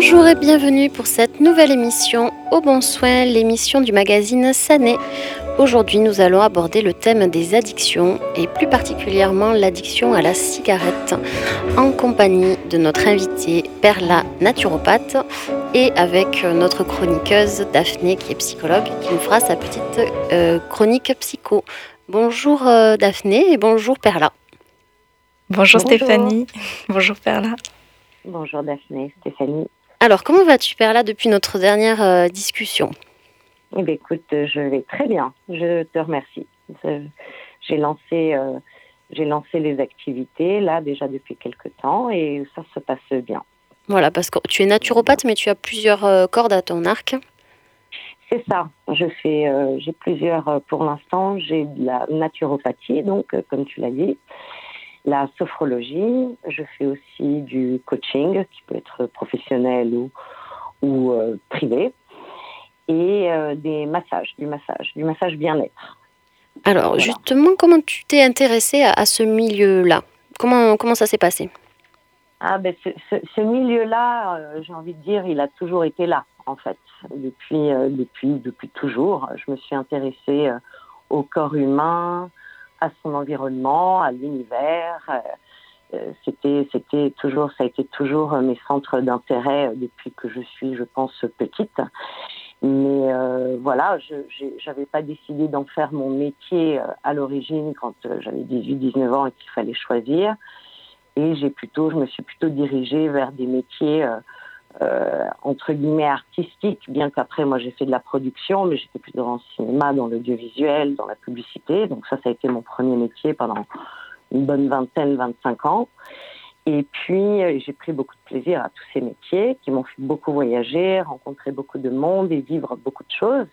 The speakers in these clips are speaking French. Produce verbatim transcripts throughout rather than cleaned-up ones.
Bonjour et bienvenue pour cette nouvelle émission Au Bon Soin, l'émission du magazine Sané. Aujourd'hui, nous allons aborder le thème des addictions et plus particulièrement l'addiction à la cigarette en compagnie de notre invitée Perla, naturopathe, et avec notre chroniqueuse Daphné qui est psychologue qui nous fera sa petite euh, chronique psycho. Bonjour euh, Daphné et bonjour Perla. Bonjour, Bonjour. Stéphanie. Bonjour Perla. Bonjour Daphné, Stéphanie. Alors, comment vas-tu Perla depuis notre dernière euh, discussion ? Eh bien, écoute, je vais très bien. Je te remercie. J'ai lancé, euh, j'ai lancé les activités là déjà depuis quelques temps et ça se passe bien. Voilà, parce que tu es naturopathe, mais tu as plusieurs euh, cordes à ton arc. C'est ça. Je fais, euh, j'ai plusieurs euh, pour l'instant. J'ai de la naturopathie, donc euh, comme tu l'as dit, la sophrologie. Je fais aussi du coaching qui peut être professionnel ou ou euh, privé. Et euh, des massages, du massage, du massage bien-être. Alors, Voilà. justement, comment tu t'es intéressée à, à ce milieu-là ? Comment, comment ça s'est passé ? Ah ben ce, ce, ce milieu-là, euh, j'ai envie de dire, il a toujours été là, en fait, depuis, euh, depuis, depuis toujours. Je me suis intéressée euh, au corps humain, à son environnement, à l'univers. Euh, c'était, c'était toujours, ça a été toujours mes centres d'intérêt depuis que je suis, je pense, petite. Mais euh, voilà, je n'avais pas décidé d'en faire mon métier euh, à l'origine quand euh, j'avais dix-huit dix-neuf ans et qu'il fallait choisir. Et j'ai plutôt, je me suis plutôt dirigée vers des métiers euh, euh, entre guillemets artistiques, bien qu'après moi j'ai fait de la production, mais j'étais plutôt dans le cinéma, dans l'audiovisuel, dans la publicité. Donc ça, ça a été mon premier métier pendant une bonne vingtaine, vingt-cinq ans. Et puis, j'ai pris beaucoup de plaisir à tous ces métiers qui m'ont fait beaucoup voyager, rencontrer beaucoup de monde et vivre beaucoup de choses.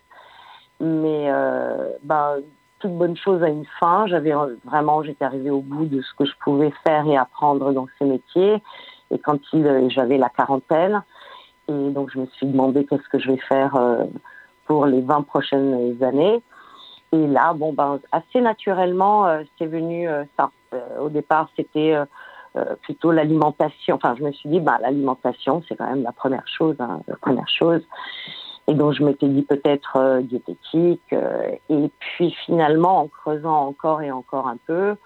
Mais euh, ben, toute bonne chose a une fin. J'avais vraiment, j'étais arrivée au bout de ce que je pouvais faire et apprendre dans ces métiers. Et quand il, j'avais la quarantaine, et donc je me suis demandé qu'est-ce que je vais faire euh, pour les vingt prochaines années. Et là, bon, ben, assez naturellement, euh, c'est venu euh, ça. Euh, au départ, c'était euh, Euh, plutôt l'alimentation. Enfin, je me suis dit, bah, l'alimentation, c'est quand même la première chose, hein, la première chose. Et donc, je m'étais dit peut-être euh, diététique. Euh, et puis, finalement, en creusant encore et encore un peu,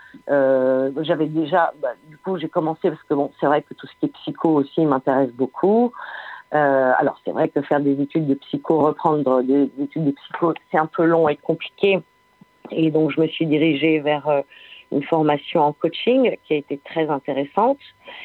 euh, j'avais déjà, bah, du coup, j'ai commencé parce que bon, c'est vrai que tout ce qui est psycho aussi m'intéresse beaucoup. Euh, alors, c'est vrai que faire des études de psycho, reprendre des, des études de psycho, c'est un peu long et compliqué. Et donc, je me suis dirigée vers euh, une formation en coaching qui a été très intéressante.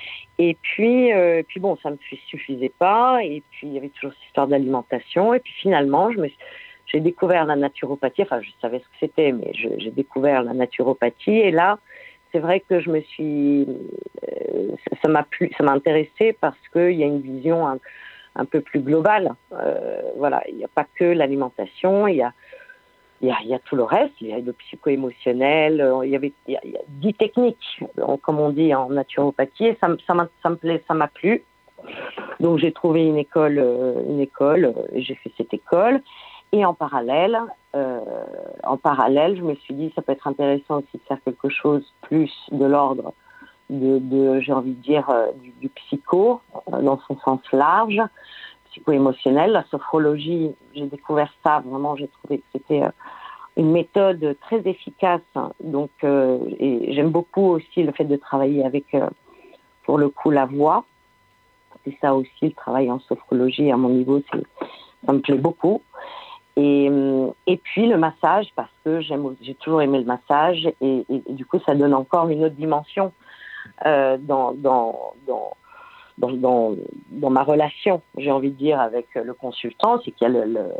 Et puis, euh, puis bon, ça ne me suffisait pas. Et puis, il y avait toujours cette histoire d'alimentation. Et puis, finalement, je me suis, j'ai découvert la naturopathie. Enfin, je savais ce que c'était, mais je, j'ai découvert la naturopathie. Et là, c'est vrai que je me suis... Euh, ça m'a plu, ça m'a intéressée parce qu'il y a une vision un, un peu plus globale. Euh, voilà, il n'y a pas que l'alimentation, il y a Il y, a, il y a tout le reste, il y a le psycho-émotionnel, il y avait il y a, il y a dix techniques, comme on dit en naturopathie, et ça, ça, m'a, ça me plaît, ça m'a plu. Donc j'ai trouvé une école, une école, j'ai fait cette école, et en parallèle, euh, en parallèle, je me suis dit ça peut être intéressant aussi de faire quelque chose plus de l'ordre de, de j'ai envie de dire, du, du psycho dans son sens large. Psycho-émotionnel, la sophrologie, j'ai découvert ça, vraiment j'ai trouvé que c'était une méthode très efficace, donc euh, et j'aime beaucoup aussi le fait de travailler avec, euh, pour le coup, la voix. C'est ça aussi, le travail en sophrologie à mon niveau, c'est, ça me plaît beaucoup. Et, et puis le massage, parce que j'aime, j'ai toujours aimé le massage, et, et, et du coup ça donne encore une autre dimension euh, dans, dans, dans Dans, dans, dans ma relation, j'ai envie de dire, avec le consultant, c'est qu'il y a le, le,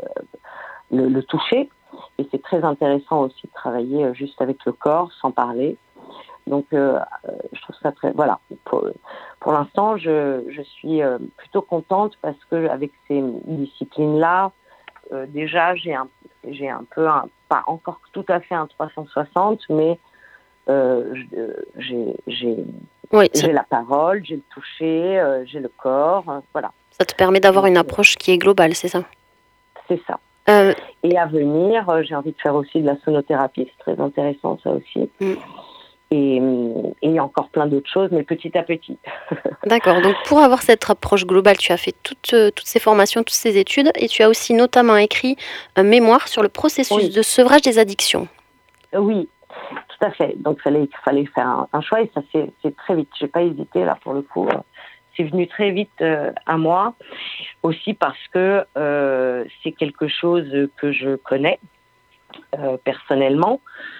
le, le toucher. Et c'est très intéressant aussi de travailler juste avec le corps, sans parler. Donc, euh, je trouve ça très... Voilà. Pour, pour l'instant, je, je suis plutôt contente parce qu'avec ces disciplines-là, euh, déjà, j'ai un, j'ai un peu, un, pas encore tout à fait un trois cent soixante, mais euh, j'ai... j'ai Oui, ça, j'ai la parole, j'ai le toucher, euh, j'ai le corps, euh, voilà. Ça te permet d'avoir Donc, une approche qui est globale, c'est ça ? C'est ça. Euh, et à venir, euh, j'ai envie de faire aussi de la sonothérapie, c'est très intéressant ça aussi. Mm. et, et encore plein d'autres choses, mais petit à petit. D'accord, donc pour avoir cette approche globale, tu as fait toutes, euh, toutes ces formations, toutes ces études, et tu as aussi notamment écrit un mémoire sur le processus Oui. de sevrage des addictions. Oui, tout à fait. Donc, il fallait, fallait faire un, un choix et ça, c'est, c'est très vite. Je n'ai pas hésité, là, pour le coup. C'est venu très vite euh, à moi, aussi parce que euh, c'est quelque chose que je connais euh, personnellement.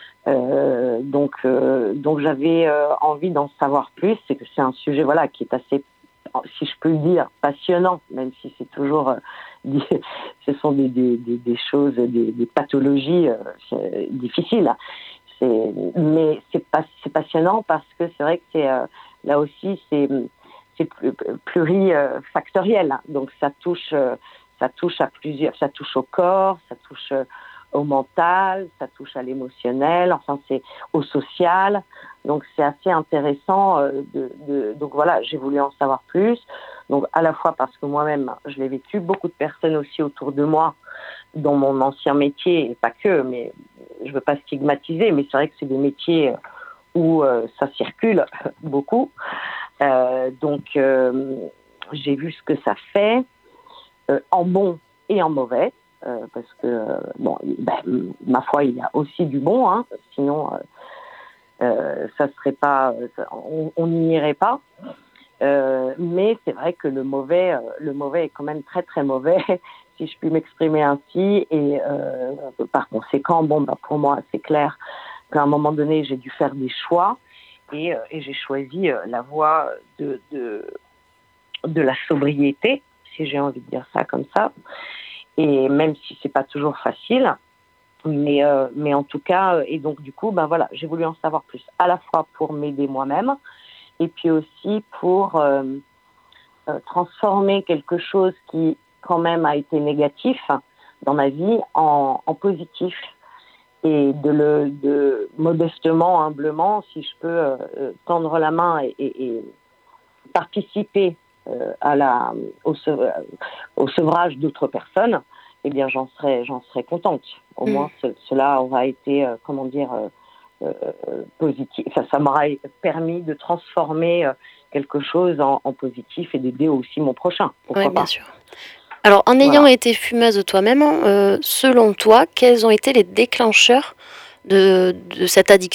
Euh, donc, euh, donc j'avais euh, envie d'en savoir plus. C'est que c'est un sujet, voilà, qui est assez, si je peux le dire, passionnant, même si c'est toujours, euh, des, ce sont des, des, des, des choses, des, des pathologies euh, difficiles. C'est, mais c'est, pas, c'est passionnant parce que c'est vrai que c'est euh, là aussi c'est, c'est plurifactoriel. Donc ça touche, euh, ça touche à plusieurs, ça touche au corps, ça touche euh, au mental, ça touche à l'émotionnel, enfin c'est au social. Donc c'est assez intéressant. Euh, de, de, donc voilà, j'ai voulu en savoir plus. Donc à la fois parce que moi-même je l'ai vécu, beaucoup de personnes aussi autour de moi dans mon ancien métier, et pas que, mais je ne veux pas stigmatiser, mais c'est vrai que c'est des métiers où euh, ça circule beaucoup. Euh, donc euh, j'ai vu ce que ça fait, euh, en bon et en mauvais. Euh, parce que, euh, bon, ben, ma foi, il y a aussi du bon, hein, sinon, euh, euh, ça serait pas, ça, on n'y irait pas. Euh, mais c'est vrai que le mauvais, euh, le mauvais est quand même très très mauvais, si je puis m'exprimer ainsi. Et euh, par conséquent, bon, bah, pour moi, c'est clair qu'à un moment donné, j'ai dû faire des choix et, euh, et j'ai choisi euh, la voie de, de, de la sobriété, si j'ai envie de dire ça comme ça. Et même si c'est pas toujours facile, mais euh, mais en tout cas, et donc du coup, ben voilà, j'ai voulu en savoir plus, à la fois pour m'aider moi-même, et puis aussi pour euh, euh, transformer quelque chose qui quand même a été négatif dans ma vie en, en positif, et de le de modestement, humblement, si je peux euh, tendre la main et, et, et participer euh, à la au, au sevrage d'autres personnes, eh bien j'en serais j'en serais contente. Au mmh. moins ce, cela aura été euh, comment dire euh, euh, positif. Ça, ça m'aura permis de transformer euh, quelque chose en, en positif et d'aider aussi mon prochain. Pourquoi oui, bien pas. sûr. Alors, en ayant voilà. été fumeuse toi-même, euh, selon toi, quels ont été les déclencheurs de, de cette addiction ?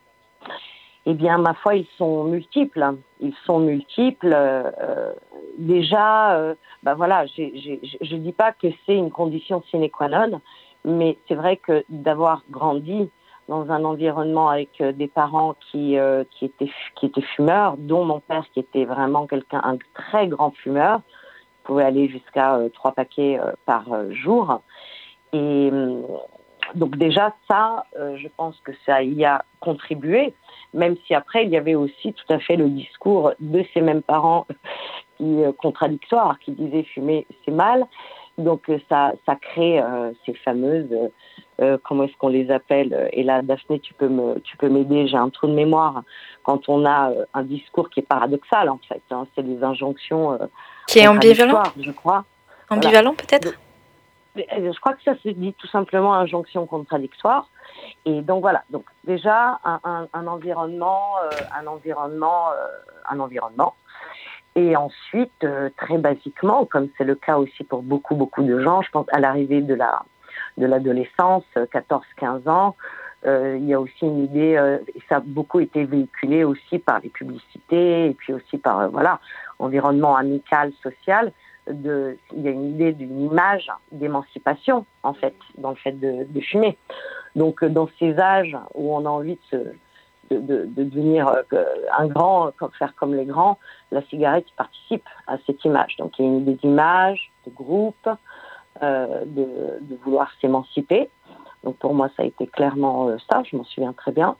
Eh bien, ma foi, ils sont multiples. Ils sont multiples. Euh, déjà, euh, ben voilà, j'ai, j'ai, je ne dis pas que c'est une condition sine qua non, mais c'est vrai que d'avoir grandi dans un environnement avec des parents qui, euh, qui, étaient, qui étaient fumeurs, dont mon père qui était vraiment quelqu'un, un très grand fumeur, pouvait aller jusqu'à euh, trois paquets euh, par euh, jour. Et euh, donc déjà, ça, euh, je pense que ça y a contribué, même si après, il y avait aussi tout à fait le discours de ces mêmes parents qui, euh, contradictoires, qui disaient fumer, c'est mal. Donc euh, ça, ça crée euh, ces fameuses, euh, comment est-ce qu'on les appelle ? Et là, Daphné, tu peux me, tu peux m'aider, j'ai un trou de mémoire. Quand on a euh, un discours qui est paradoxal, en fait, hein, c'est des injonctions euh, qui est ambivalent, je crois. Ambivalent, voilà. Peut-être. Donc, je crois que ça se dit tout simplement injonction contradictoire. Et donc voilà. Donc déjà un, un, un environnement, euh, un environnement, euh, un environnement. Et ensuite, euh, très basiquement, comme c'est le cas aussi pour beaucoup beaucoup de gens, je pense à l'arrivée de la de l'adolescence, quatorze quinze ans, euh, il y a aussi une idée, euh, et ça a beaucoup été véhiculé aussi par les publicités et puis aussi par euh, voilà environnement amical, social. De, il y a une idée d'une image d'émancipation, en fait, dans le fait de, de fumer. Donc, dans ces âges où on a envie de, se, de, de, de devenir euh, un grand, faire comme les grands, la cigarette participe à cette image. Donc, il y a une idée d'image, de groupe, euh, de, de vouloir s'émanciper. Donc, pour moi, ça a été clairement euh, ça, je m'en souviens très bien.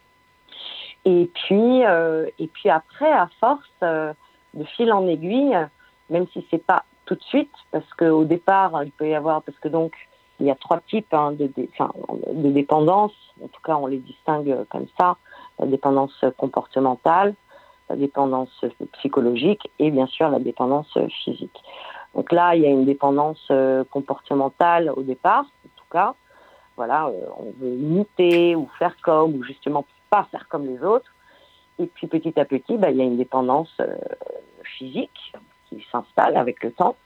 Et puis, euh, et puis après, à force, euh, de fil en aiguille, même si c'est pas tout de suite, parce qu'au départ, il peut y avoir, parce que donc, il y a trois types hein, de, de, enfin, de dépendance, en tout cas, on les distingue comme ça, la dépendance comportementale, la dépendance psychologique et bien sûr la dépendance physique. Donc là, il y a une dépendance comportementale au départ, en tout cas, voilà, on veut imiter ou faire comme, ou justement pas faire comme les autres. Et puis petit à petit, bah, il y a une dépendance euh, physique qui s'installe avec le temps.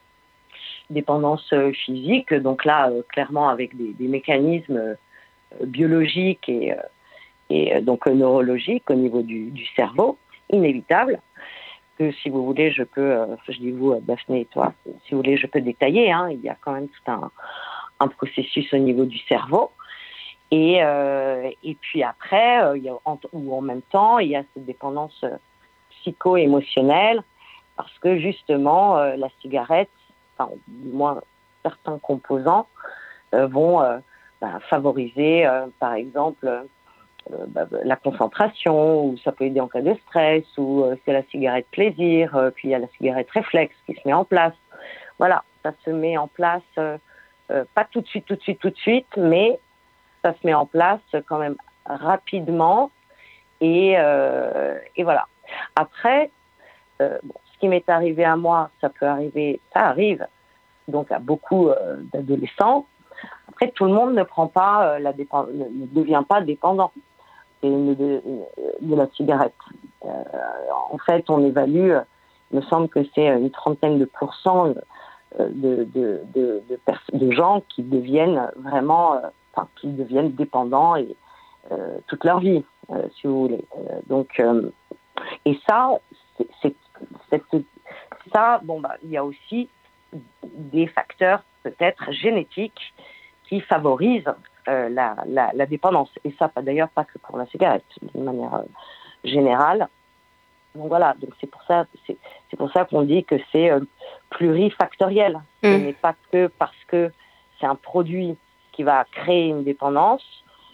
Dépendance euh, physique, donc là, euh, clairement avec des, des mécanismes euh, biologiques et, euh, et euh, donc euh, neurologiques au niveau du, du cerveau, inévitable. Que si vous voulez, je peux, euh, je dis vous, Daphné et toi, si vous voulez, je peux détailler. Hein, il y a quand même tout un, un processus au niveau du cerveau. Et, euh, et puis après, euh, il y a, en, ou en même temps, il y a cette dépendance euh, psycho-émotionnelle, parce que justement, euh, la cigarette, enfin, du moins certains composants, euh, vont euh, bah, favoriser, euh, par exemple, euh, bah, la concentration, ou ça peut aider en cas de stress, ou euh, c'est la cigarette plaisir, euh, puis il y a la cigarette réflexe qui se met en place. Voilà, ça se met en place, euh, euh, pas tout de suite, tout de suite, tout de suite, mais ça se met en place quand même rapidement. Et, euh, et voilà. Après, euh, bon, ce qui m'est arrivé à moi, ça peut arriver, ça arrive donc à beaucoup euh, d'adolescents. Après, tout le monde ne prend pas euh, la dépend- ne, ne devient pas dépendant de, de, de la cigarette. Euh, en fait, on évalue, il me semble que c'est une trentaine de pourcents de, de, de, de, de, pers- de gens qui deviennent vraiment, euh, enfin, qui deviennent dépendants et, euh, toute leur vie, euh, si vous voulez. Euh, donc, euh, et ça, c'est, c'est, c'est, ça, bon, bah, il y a aussi des facteurs peut-être génétiques qui favorisent euh, la, la, la dépendance. Et ça, pas, d'ailleurs, pas que pour la cigarette, d'une manière euh, générale. Donc voilà, donc c'est pour ça, c'est, c'est pour ça qu'on dit que c'est euh, plurifactoriel. Mmh. Ce n'est pas que parce que c'est un produit qui va créer une dépendance.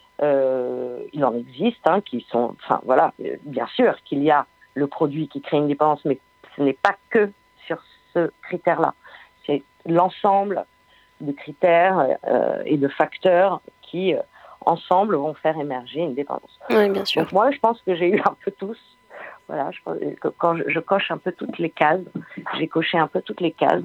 Euh, il en existe, hein, qui sont, enfin voilà, euh, bien sûr qu'il y a le produit qui crée une dépendance, mais ce n'est pas que sur ce critère-là. C'est l'ensemble de critères euh, et de facteurs qui, euh, ensemble, vont faire émerger une dépendance. Oui, bien sûr. Donc moi, je pense que j'ai eu un peu tous. Voilà, je, que quand je, je coche un peu toutes les cases, j'ai coché un peu toutes les cases.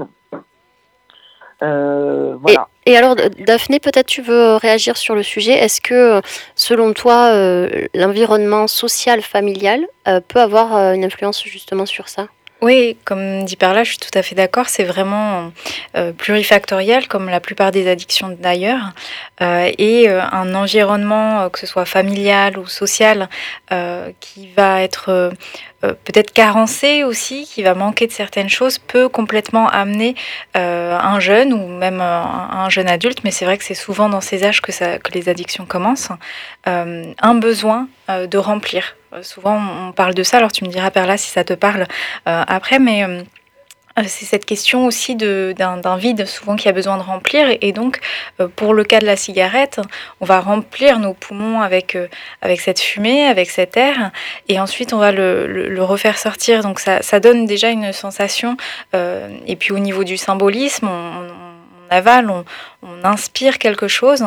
Euh, voilà. Et, et alors, Daphné, peut-être tu veux réagir sur le sujet. Est-ce que, selon toi, euh, l'environnement social, familial euh, peut avoir euh, une influence justement sur ça ? Oui, comme dit Perla, je suis tout à fait d'accord. C'est vraiment euh, plurifactoriel, comme la plupart des addictions d'ailleurs. Euh, et euh, un environnement, euh, que ce soit familial ou social, euh, qui va être euh, euh, peut-être carencé aussi, qui va manquer de certaines choses, peut complètement amener euh, un jeune ou même euh, un jeune adulte, mais c'est vrai que c'est souvent dans ces âges que, ça, que les addictions commencent, euh, un besoin euh, de remplir. Souvent, on parle de ça, alors tu me diras, Perla, si ça te parle euh, après, mais euh, c'est cette question aussi de, d'un, d'un vide, souvent, qui a besoin de remplir. Et, et donc, euh, pour le cas de la cigarette, on va remplir nos poumons avec, euh, avec cette fumée, avec cet air, et ensuite, on va le, le, le refaire sortir. Donc, ça, ça donne déjà une sensation. Euh, et puis, au niveau du symbolisme, on, on avale, on, on inspire quelque chose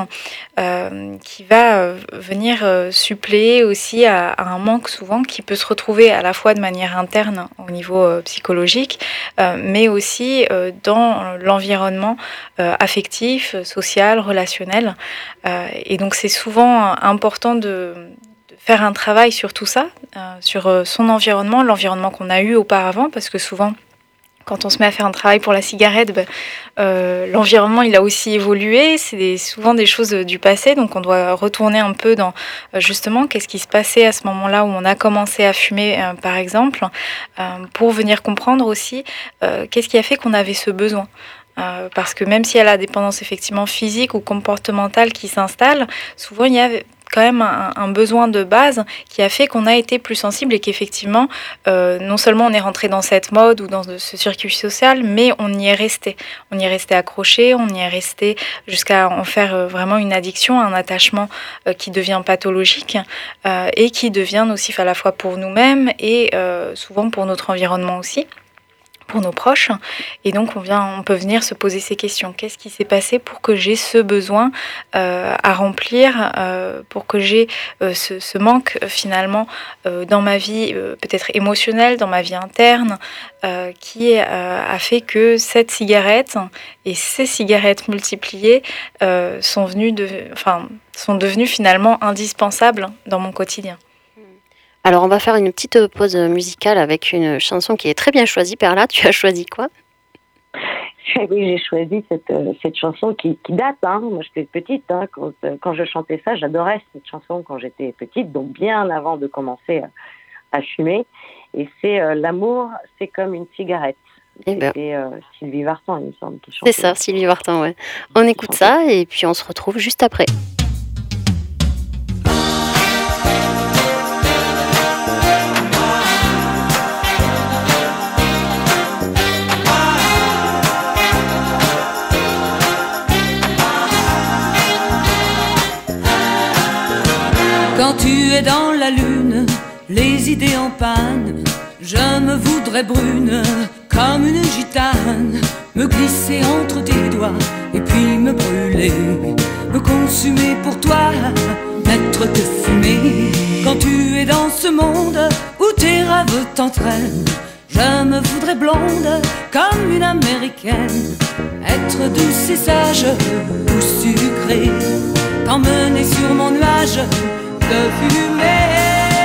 euh, qui va euh, venir euh, suppléer aussi à, à un manque souvent qui peut se retrouver à la fois de manière interne au niveau euh, psychologique, euh, mais aussi euh, dans l'environnement euh, affectif, social, relationnel. Euh, et donc c'est souvent important de faire un travail sur tout ça, euh, sur euh, son environnement, l'environnement qu'on a eu auparavant, parce que souvent, quand on se met à faire un travail pour la cigarette, ben, euh, l'environnement il a aussi évolué, c'est des, souvent des choses du passé, donc on doit retourner un peu dans euh, justement qu'est-ce qui se passait à ce moment-là où on a commencé à fumer euh, par exemple, euh, pour venir comprendre aussi euh, qu'est-ce qui a fait qu'on avait ce besoin. Euh, parce que même s'il y a la dépendance effectivement physique ou comportementale qui s'installe, souvent il y a quand même un, un besoin de base qui a fait qu'on a été plus sensible et qu'effectivement, euh, non seulement on est rentré dans cette mode ou dans ce circuit social, mais on y est resté. On y est resté accroché, on y est resté jusqu'à en faire vraiment une addiction, un attachement euh, qui devient pathologique euh, et qui devient nocif à la fois pour nous-mêmes et euh, souvent pour notre environnement aussi. pour nos proches. Et donc, on, vient, on peut venir se poser ces questions. Qu'est-ce qui s'est passé pour que j'ai ce besoin euh, à remplir, euh, pour que j'ai euh, ce, ce manque, euh, finalement, euh, dans ma vie, euh, peut-être émotionnelle, dans ma vie interne, euh, qui euh, a fait que cette cigarette et ces cigarettes multipliées euh, sont, venues de, enfin, sont devenues finalement indispensables dans mon quotidien. Alors, on va faire une petite pause musicale avec une chanson qui est très bien choisie. Perla, tu as choisi quoi ? Oui, j'ai choisi cette, euh, cette chanson qui, qui date. Hein. Moi, j'étais petite. Hein, quand, euh, quand je chantais ça, j'adorais cette chanson quand j'étais petite, donc bien avant de commencer à, à fumer. Et c'est euh, L'amour, c'est comme une cigarette. Eh ben. C'était euh, Sylvie Vartan, il me semble, qui chantait. C'est ça, Sylvie Vartan, ouais. On écoute ça et puis on se retrouve juste après. Quand tu es dans la lune, les idées en panne, je me voudrais brune comme une gitane, me glisser entre tes doigts et puis me brûler, me consumer pour toi, n'être que fumée. Quand tu es dans ce monde où tes rêves t'entraînent, je me voudrais blonde comme une américaine, être douce et sage ou sucrée, t'emmener sur mon nuage de fumée.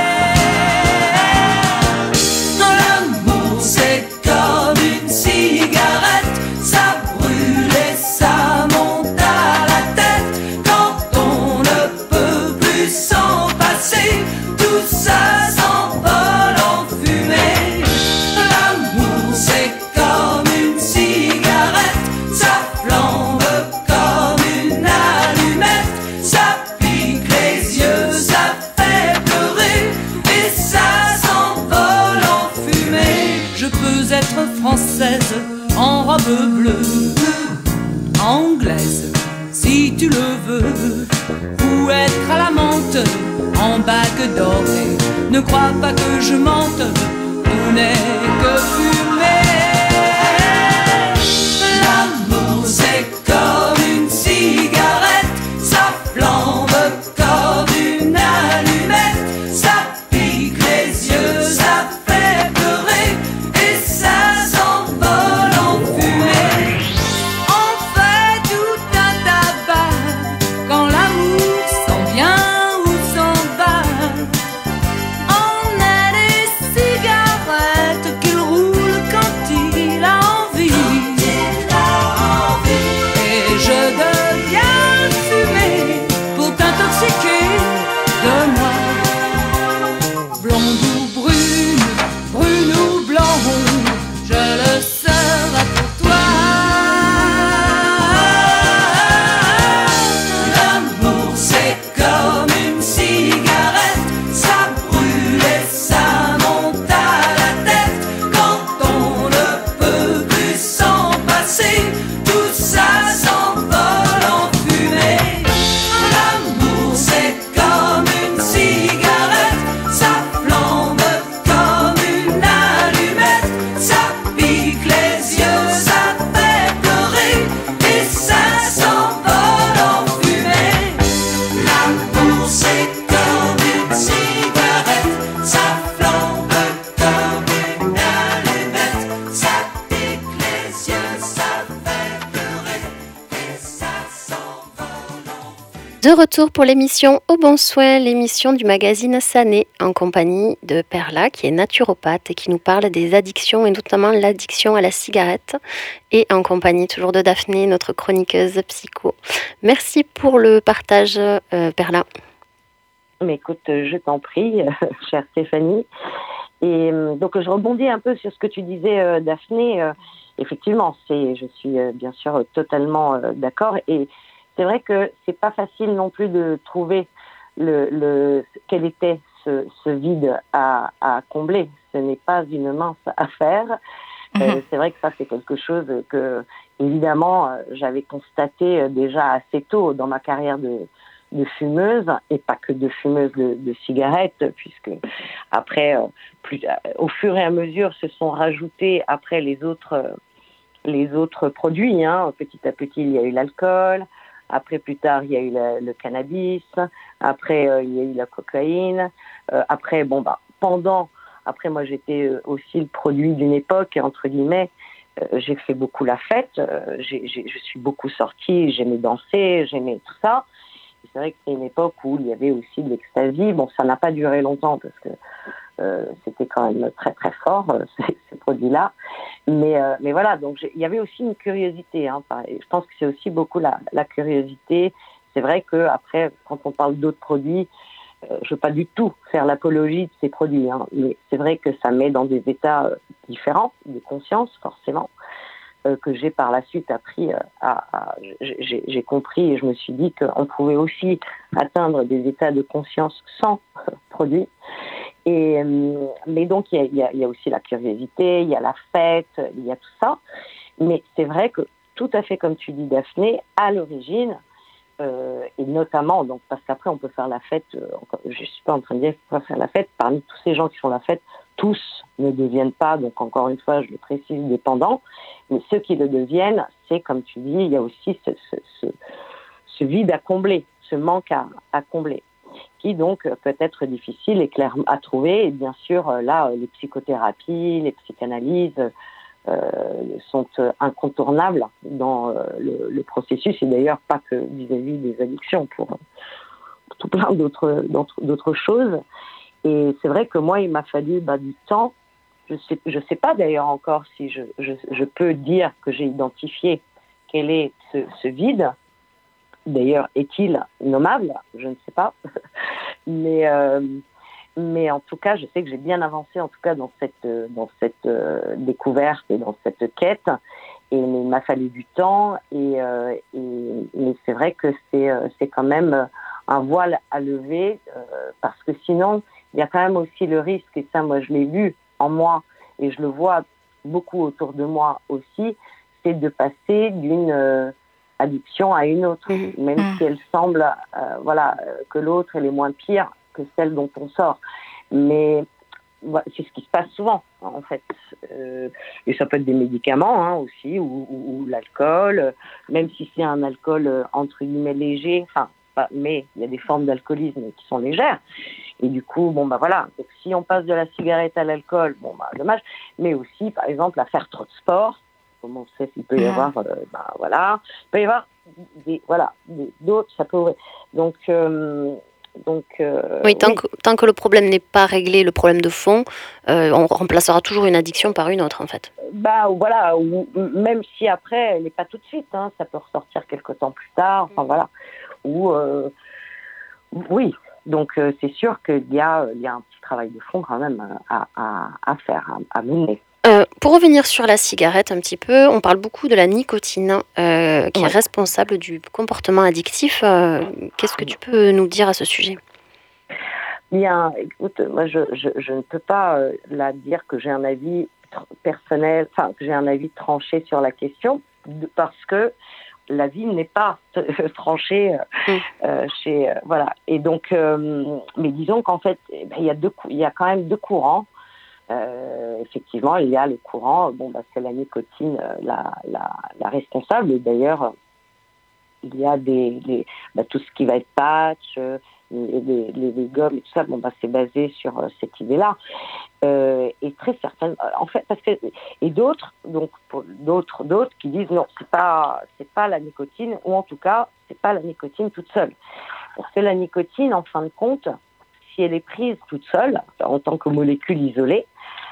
L'amour c'est comme une cigarette, ça brûle et ça monte à la tête. Quand on ne peut plus s'en passer, tout ça s'envole en fumée. L'amour c'est comme une cigarette, ça flambe comme une allumette, ça pique les yeux, ça fait pleurer et ça s'envole en fumée. Je peux être française en robe bleue, anglaise si tu le veux, ou être à la menthe en bague dorée. Ne crois pas que je mente, tout n'est que fumée. L'amour c'est comme une cigarette, ça flambe comme une allumette, ça pique les yeux, ça fait pleurer et ça s'envole en fumée. On fait tout un tabac quand l'amour s'en vient ou s'en va. On a des cigarettes qu'il roule quand il a envie. Et je deviens fumée pour t'intoxiquer de moi. Blonde ou brune, brune ou blonde, je le serai pour toi. L'amour c'est comme une cigarette, ça brûle et ça monte à la tête. Quand on ne peut plus s'en passer, tout ça s'envole en fumée. L'amour c'est comme une cigarette, ça flambe comme une allumette, ça pique les yeux, ça fait pleurer et ça s'envole en fumée. L'amour c'est comme une cigarette, ça flambe comme une allumette, ça pique les yeux, ça fait pleurer et ça s'envole en fumée. De retour pour l'émission Au Bon Soin, l'émission du magazine Sané, en compagnie de Perla, qui est naturopathe et qui nous parle des addictions, et notamment l'addiction à la cigarette, et en compagnie toujours de Daphné, notre chroniqueuse psycho. Merci pour le partage, euh, Perla. Mais écoute, je t'en prie, chère Stéphanie. Et euh, donc, je rebondis un peu sur ce que tu disais, euh, Daphné. Euh, effectivement, c'est, je suis euh, bien sûr totalement euh, d'accord. Et c'est vrai que c'est pas facile non plus de trouver le, le quel était ce, ce vide à, à combler. Ce n'est pas une mince affaire. Mmh. Euh, c'est vrai que ça, c'est quelque chose que, évidemment, euh, j'avais constaté euh, déjà assez tôt dans ma carrière de, de fumeuses, et pas que de fumeuses de, de cigarettes, puisque après, euh, plus, euh, au fur et à mesure, se sont rajoutés après les autres, euh, les autres produits. Hein. Petit à petit, il y a eu l'alcool. Après, plus tard, il y a eu la, le cannabis. Après, euh, il y a eu la cocaïne. Euh, après, bon, bah, pendant, après, moi, j'étais aussi le produit d'une époque, entre guillemets. Euh, j'ai fait beaucoup la fête. Euh, j'ai, j'ai, je suis beaucoup sortie. J'aimais danser, j'aimais tout ça. Et c'est vrai que c'est une époque où il y avait aussi de l'ecstasy. Bon, ça n'a pas duré longtemps parce que euh, c'était quand même très, très fort, euh, ces, ces produits-là. Mais, euh, mais voilà, donc il y avait aussi une curiosité. Hein, je pense que c'est aussi beaucoup la, la curiosité. C'est vrai qu'après, quand on parle d'autres produits, euh, je ne veux pas du tout faire l'apologie de ces produits. Hein, mais c'est vrai que ça met dans des états euh, différents de conscience, forcément, euh, que j'ai par la suite appris à... à j'ai, j'ai compris et je me suis dit qu'on pouvait aussi atteindre des états de conscience sans euh, produits. Et, mais donc, il y, y, y a aussi la curiosité, il y a la fête, il y a tout ça. Mais c'est vrai que, tout à fait comme tu dis, Daphné, à l'origine, euh, et notamment, donc, parce qu'après, on peut faire la fête, euh, je ne suis pas en train de dire qu'on peut faire la fête, parmi tous ces gens qui font la fête, tous ne deviennent pas, donc encore une fois, je le précise, dépendants, mais ceux qui le deviennent, c'est, comme tu dis, il y a aussi ce, ce, ce, ce vide à combler, ce manque à, à combler, qui donc peut être difficile et clair à trouver. Et bien sûr, là, les psychothérapies, les psychanalyses euh, sont incontournables dans euh, le, le processus, et d'ailleurs pas que vis-à-vis des addictions, pour, pour tout plein d'autres, d'autres, d'autres choses. Et c'est vrai que moi, il m'a fallu bah, du temps. Je sais, je sais pas d'ailleurs encore si je, je, je peux dire que j'ai identifié quel est ce, ce vide. D'ailleurs, est-il nommable ? Je ne sais pas. mais, euh, mais en tout cas, je sais que j'ai bien avancé, en tout cas, dans cette, dans cette euh, découverte et dans cette quête. Et mais il m'a fallu du temps. Et, euh, et, et c'est vrai que c'est, euh, c'est quand même un voile à lever, euh, parce que sinon, il y a quand même aussi le risque, et ça, moi, je l'ai vu en moi, et je le vois beaucoup autour de moi aussi, c'est de passer d'une... Euh, addiction à une autre, mmh. même mmh. si elle semble euh, voilà, que l'autre elle est moins pire que celle dont on sort. Mais voilà, c'est ce qui se passe souvent, en fait. Euh, et ça peut être des médicaments hein, aussi, ou, ou, ou l'alcool, même si c'est un alcool euh, entre guillemets léger, enfin, pas, mais il y a des formes d'alcoolisme qui sont légères. Et du coup, bon, bah voilà, donc, si on passe de la cigarette à l'alcool, bon, bah dommage, mais aussi, par exemple, à faire trop de sport. Comme on sait qu'il peut y avoir, euh, ben voilà, il peut y avoir des, voilà, des, d'autres, ça peut, donc, euh, donc. Euh, oui, tant, oui. Que, tant que le problème n'est pas réglé, le problème de fond, euh, on remplacera toujours une addiction par une autre, en fait. Bah voilà, ou même si après, elle n'est pas tout de suite, hein, ça peut ressortir quelques temps plus tard, enfin voilà, ou euh, oui. Donc euh, c'est sûr qu'il y a, il y a un petit travail de fond quand même à, à, à faire, à, à mener. Euh, pour revenir sur la cigarette un petit peu, on parle beaucoup de la nicotine euh, qui ouais. est responsable du comportement addictif. Euh, qu'est-ce que tu peux nous dire à ce sujet ? Bien, écoute, moi je, je, je ne peux pas euh, là dire que j'ai un avis tr- personnel, enfin que j'ai un avis tranché sur la question, de, parce que la vie n'est pas tranchée euh, mm. euh, chez euh, voilà. Et donc, euh, mais disons qu'en fait, eh ben, il y a deux, il y a quand même deux courants. Euh, effectivement, il y a le courant, bon, bah, c'est la nicotine, euh, la, la, la responsable. Et d'ailleurs, euh, il y a des, des bah, tout ce qui va être patch, euh, les, les, les, les gommes et tout ça. Bon, bah, c'est basé sur euh, cette idée-là. Euh, et très certaines, en fait, parce que et d'autres, donc pour d'autres, d'autres qui disent non, c'est pas, c'est pas la nicotine, ou en tout cas, c'est pas la nicotine toute seule. Parce que la nicotine, en fin de compte, si elle est prise toute seule, en tant que molécule isolée,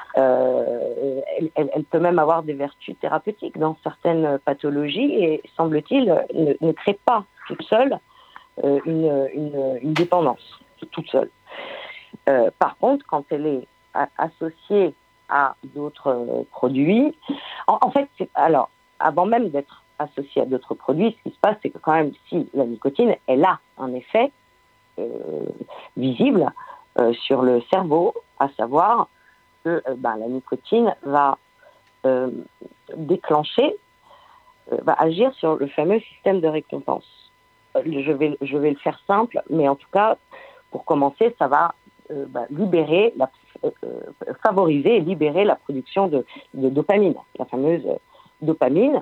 euh, elle, elle, elle peut même avoir des vertus thérapeutiques dans certaines pathologies et, semble-t-il, ne, ne crée pas toute seule euh, une, une, une dépendance, toute seule. Euh, par contre, quand elle est a, associée à d'autres euh, produits, en, en fait, c'est, alors, avant même d'être associée à d'autres produits, ce qui se passe, c'est que quand même, si la nicotine, elle a un effet euh, visible euh, sur le cerveau, à savoir que euh, ben, la nicotine va euh, déclencher, euh, va agir sur le fameux système de récompense. je vais, je vais le faire simple, mais en tout cas, pour commencer, ça va euh, bah, libérer, la, euh, favoriser et libérer la production de, de dopamine, la fameuse dopamine,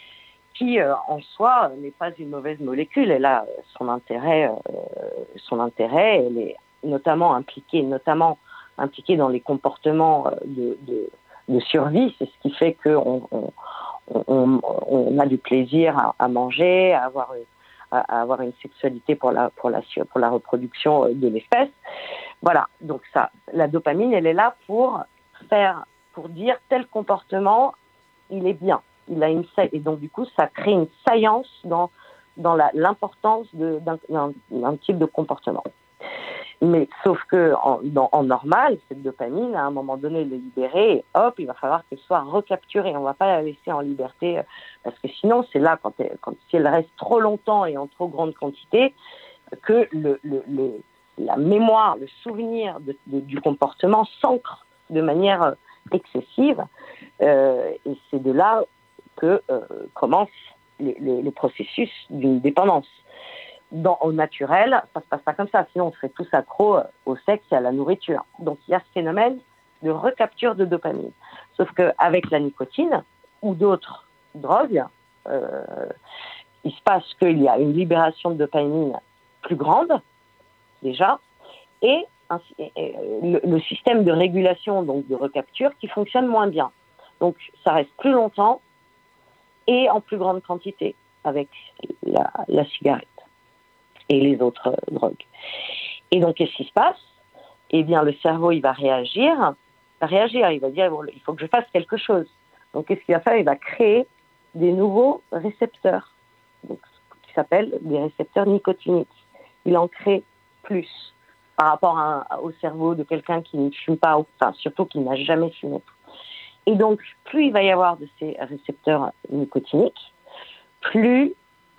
qui euh, en soi n'est pas une mauvaise molécule. Elle a son intérêt, euh, son intérêt. Elle est notamment impliquée, notamment impliquée dans les comportements de, de, de survie. C'est ce qui fait qu'on on, on, on a du plaisir à, à manger, à avoir, à, à avoir une sexualité pour la, pour la, pour la reproduction de l'espèce. Voilà. Donc ça, la dopamine, elle est là pour faire, pour dire tel comportement, il est bien. Il a une et donc du coup ça crée une science dans dans la, l'importance de, d'un, d'un, d'un type de comportement. Mais sauf que en, dans, en normal, cette dopamine, à un moment donné, elle est libérée, et hop, il va falloir qu'elle soit recapturée. On ne va pas la laisser en liberté, parce que sinon, c'est là, quand, elle, quand si elle reste trop longtemps et en trop grande quantité, que le, le, le, la mémoire, le souvenir de, de, du comportement s'ancre de manière excessive. Euh, et c'est de là que euh, commence le, le, le processus d'une dépendance. Dans, au naturel, ça ne se passe pas comme ça, sinon on serait tous accros au sexe et à la nourriture. Donc il y a ce phénomène de recapture de dopamine. Sauf qu'avec la nicotine ou d'autres drogues, euh, il se passe qu'il y a une libération de dopamine plus grande, déjà, et, un, et, et le, le système de régulation, donc de recapture, qui fonctionne moins bien. Donc ça reste plus longtemps, et en plus grande quantité avec la, la cigarette et les autres euh, drogues. Et donc, qu'est-ce qui se passe ? Eh bien, le cerveau, il va réagir, il va réagir, il va dire, bon, il faut que je fasse quelque chose. Donc, qu'est-ce qu'il va faire ? Il va créer des nouveaux récepteurs, donc, qui s'appellent des récepteurs nicotiniques. Il en crée plus par rapport à un, au cerveau de quelqu'un qui ne fume pas, enfin, surtout qui n'a jamais fumé. Et donc, plus il va y avoir de ces récepteurs nicotiniques, plus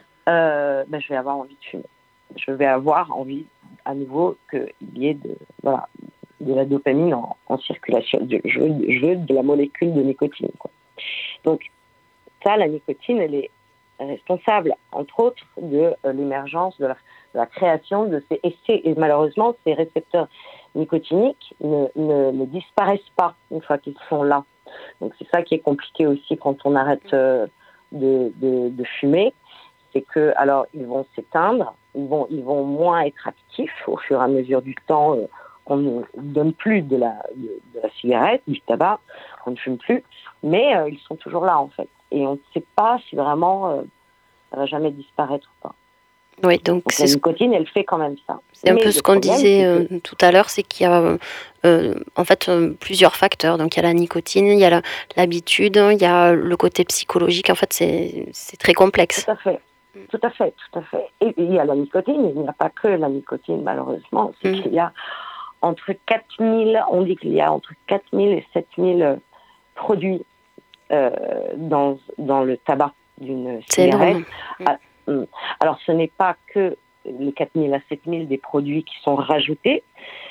euh, ben, je vais avoir envie de fumer. Je vais avoir envie, à nouveau, qu'il y ait de, voilà, de la dopamine en, en circulation. Je veux, je veux de la molécule de nicotine, quoi. Donc, ça, la nicotine, elle est responsable, entre autres, de euh, l'émergence, de la, de la création de ces essais. Et malheureusement, ces récepteurs nicotiniques ne, ne, ne disparaissent pas une fois qu'ils sont là. Donc c'est ça qui est compliqué aussi quand on arrête euh, de, de, de fumer, c'est que alors ils vont s'éteindre, ils vont ils vont moins être actifs au fur et à mesure du temps. Euh, on ne donne plus de la de, de la cigarette, du tabac, on ne fume plus, mais euh, ils sont toujours là en fait, et on ne sait pas si vraiment euh, ça va jamais disparaître ou pas. Oui, donc, donc c'est la ce... nicotine, elle fait quand même ça. C'est un Mais peu ce qu'on problème, disait c'est que... euh, tout à l'heure, c'est qu'il y a euh, en fait euh, plusieurs facteurs. Donc il y a la nicotine, il y a la, l'habitude, il y a le côté psychologique. En fait, c'est, c'est très complexe. Tout à fait, tout à fait, tout à fait. Et il y a la nicotine, il n'y a pas que la nicotine malheureusement. C'est mmh. qu'il y a entre quatre mille, on dit qu'il y a entre quatre mille et sept mille produits euh, dans, dans le tabac d'une cigarette. Ah, alors ce n'est pas que les quatre mille à sept mille des produits qui sont rajoutés,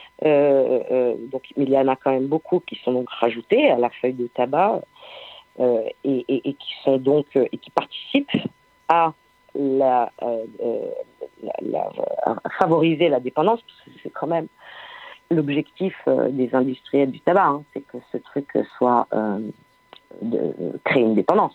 euh, euh, donc il y en a quand même beaucoup qui sont donc rajoutés à la feuille de tabac euh, et, et, et qui sont donc euh, et qui participent à la, euh, euh, la, la à favoriser la dépendance, parce que c'est quand même l'objectif euh, des industriels du tabac, hein, c'est que ce truc soit euh, de créer une dépendance.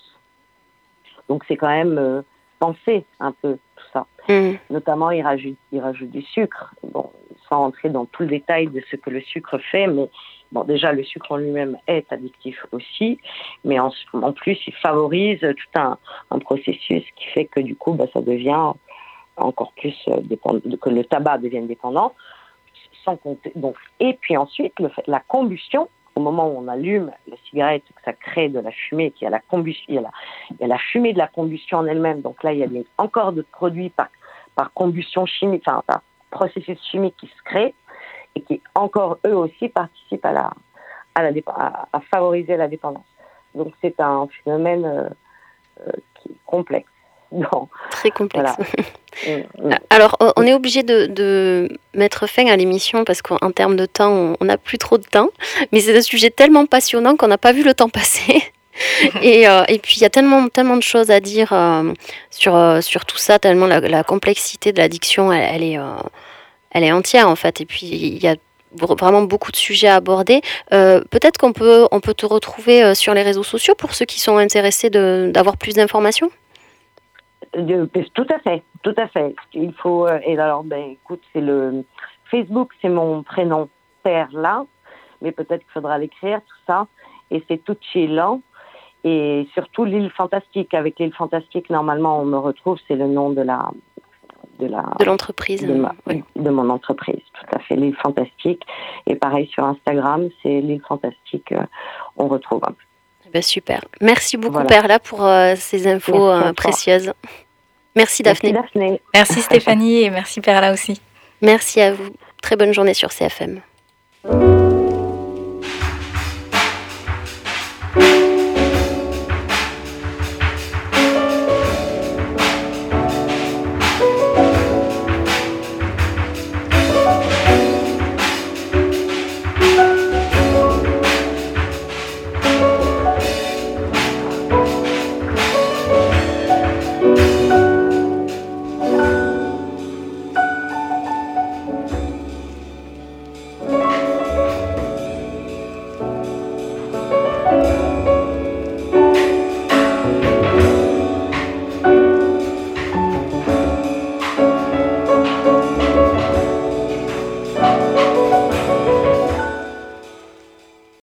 Donc c'est quand même euh, penser un peu tout ça. Mmh. Notamment, ils rajoutent, ils rajoutent du sucre. Bon, sans rentrer dans tout le détail de ce que le sucre fait, mais bon, déjà, le sucre en lui-même est addictif aussi, mais en, en plus, il favorise tout un, un processus qui fait que du coup, bah, ça devient encore plus euh, dépendant, que le tabac devienne dépendant, sans compter. Donc, et puis ensuite, le fait, la combustion. Au moment où on allume la cigarette, que ça crée de la fumée, qu'il y a la combustion, il y a la, il y a la fumée de la combustion en elle-même. Donc là, il y a des, encore d'autres produits par, par combustion chimique, enfin par processus chimique qui se créent et qui encore eux aussi participent à la, à la à, à favoriser la dépendance. Donc c'est un phénomène euh, euh, qui est complexe. Non. Très complexe. Voilà. Alors, on est obligé de, de mettre fin à l'émission parce qu'en termes de temps, on n'a plus trop de temps. Mais c'est un sujet tellement passionnant qu'on n'a pas vu le temps passer. et, euh, et puis il y a tellement, tellement de choses à dire euh, sur, euh, sur tout ça, tellement la, la complexité de l'addiction, elle, elle est, euh, elle est entière en fait. Et puis il y a vraiment beaucoup de sujets à aborder. Euh, peut-être qu'on peut, on peut te retrouver euh, sur les réseaux sociaux pour ceux qui sont intéressés de, d'avoir plus d'informations. De- tout à fait, tout à fait. Il faut. euh, et alors, ben, écoute, c'est le Facebook, c'est mon prénom Perla, mais peut-être qu'il faudra l'écrire tout ça. Et c'est Tuccilan. Et surtout l'île fantastique. Avec l'île fantastique, normalement, on me retrouve. C'est le nom de la de la De l'entreprise. de, ma- Oui. de mon entreprise. Tout à fait, l'île fantastique. Et pareil sur Instagram, c'est l'île fantastique. euh, on retrouve. Eh ben, super. Merci beaucoup Voilà. Perla pour euh, ces infos Merci à euh, toi. précieuses. Merci Merci Daphné. Daphné. Merci Stéphanie et merci Perla aussi. Merci à vous. Très bonne journée sur C F M.